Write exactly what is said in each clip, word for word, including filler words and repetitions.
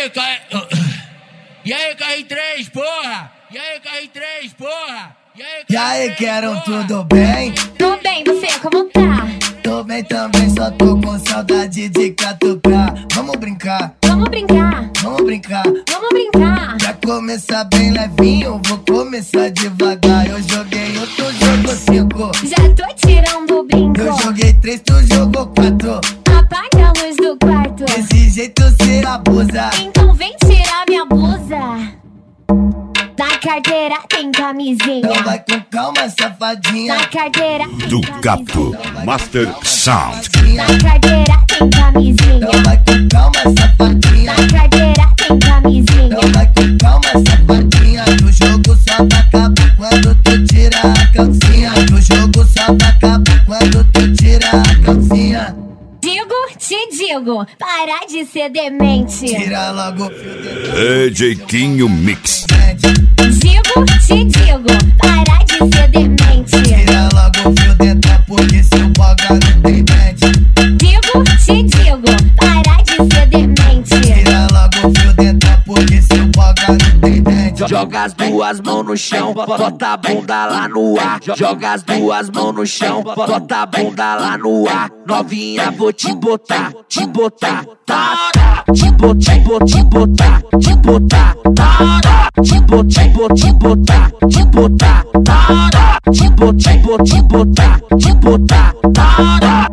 aí, K... E aí, K R três, porra? E aí, K R três, porra? E aí, E aí, quero tudo bem? Tô bem, você como tá? Tô bem também, só tô com saudade de catucar. Vamos brincar, Vamos brincar, vamos brincar. vamos brincar. Pra começar bem levinho, vou começar devagar. Eu joguei um, tu jogou cinco. Já tô tirando o brinco. Eu joguei três, tu jogou quatro. Apaga a luz do quarto. Desse jeito cê abusa. Então vem tirar minha blusa. Na carteira tem camisinha. Então vai com calma, safadinha. Na carteira tem Ducato camisinha. Master Sound. Na carteira tem camisinha. Então vai com calma, safadinha. Na carteira tem camisinha. Então vai com calma, safadinha. O jogo só vai acabar quando tu tira a calcinha. O jogo só vai acabar quando tu tira a calcinha. Digo, te digo, para de ser demente. Tira logo o fio dentro. D J Quinho Mix. Digo, te digo, para de ser demente. Tira logo o fio dentro, porque seu boga não tem dente. Digo, te digo, para de ser demente. Tira logo o fio dentro, porque seu boga não tem dente. Joga as duas mãos no chão, bota a bunda lá no ar. Joga as duas mãos no chão, bota a bunda lá no ar. Novinha, vou te botar, te botar, tá, tá. Te botar, te botar, te botar, te botar, tá, tá. Te botar, te botar, te botar, te botar, tá, tá. Te botar, te botar, te botar, te botar, tá, tá.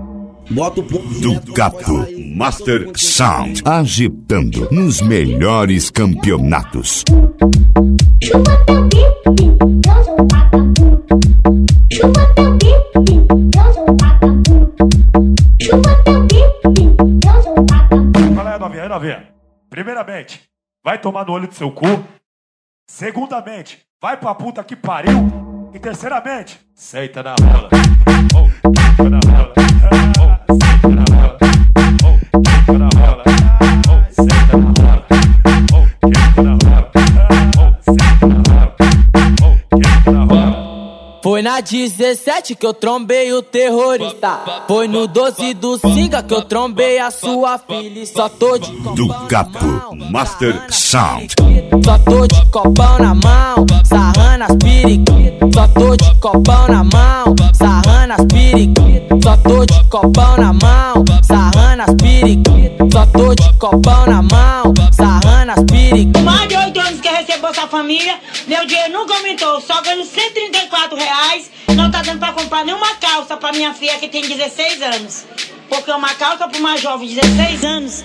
Ducato Master Sound. Agitando nos melhores campeonatos. Chupa teu pipi, eu sou um vagabundo. Chupa teu pipi, eu sou um vagabundo. Chupa teu pipi, eu sou um vagabundo. Fala aí, novinha, aí, novinha. Primeiramente, vai tomar no olho do seu cu. Segundamente, vai pra puta que pariu. E terceiramente, senta na rola. Oh, senta na rola. Oh, senta na rola. Oh, senta na rola. Oh, senta na rola. Oh, senta na rola. Oh, senta na rola. Oh, senta na rola. Foi na dezessete que eu trombei o terrorista. Foi no doze do Singa que eu trombei a sua filha. E só tô de Ducato Master Sound. Só tô de copão na mão, sarrando as periquitas. Só tô de copão na mão, sarrando as periquitas. Só tô de copão na mão, sarrando as periquitas. Só tô de copão na mão, sarrando as periquitas. Mais de oito anos que recebo essa família, meu dinheiro nunca aumentou, só ganho cento e trinta e quatro reais. Não tá dando pra comprar nenhuma calça pra minha filha que tem dezesseis anos. Porque uma calça pra uma jovem de dezesseis anos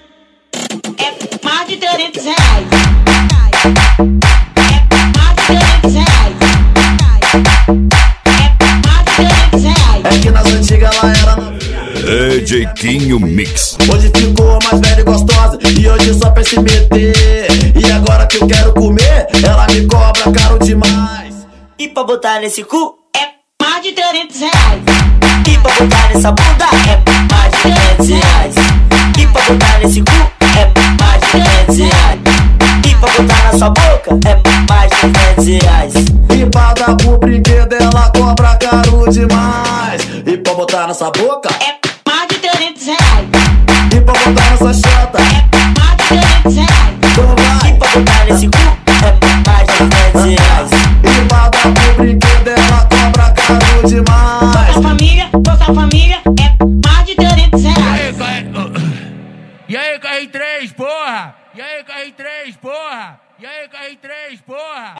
é mais de trezentos reais. É mais de trezentos reais. É mais de trezentos reais. É que nas antigas ela era novinha. D J Quinho Mix. Hoje ficou mais velha e gostosa, e hoje só pra se meter. E agora que eu quero comer, ela me cobra caro demais. E pra botar nesse cu é mais de trezentos reais. E pra botar nessa bunda é mais de trezentos reais. E pra botar nesse cu é mais de trezentos reais. E pra botar na sua boca é mais de trezentos reais. E pra dar pro brinquedo ela cobra caro demais. E pra botar nessa boca É mais de trezentos reais. e pra botar nessa chata. É mais de trezentos reais. Então vai. E pra botar nesse cu é mais de trezentos reais. E pra dar pro brinquedo ela cobra caro demais. Nossa família, nossa família é mais de trezentos E reais. aí, K R... E aí, K R três, porra? E aí, K R três, porra? E aí, K R três, porra?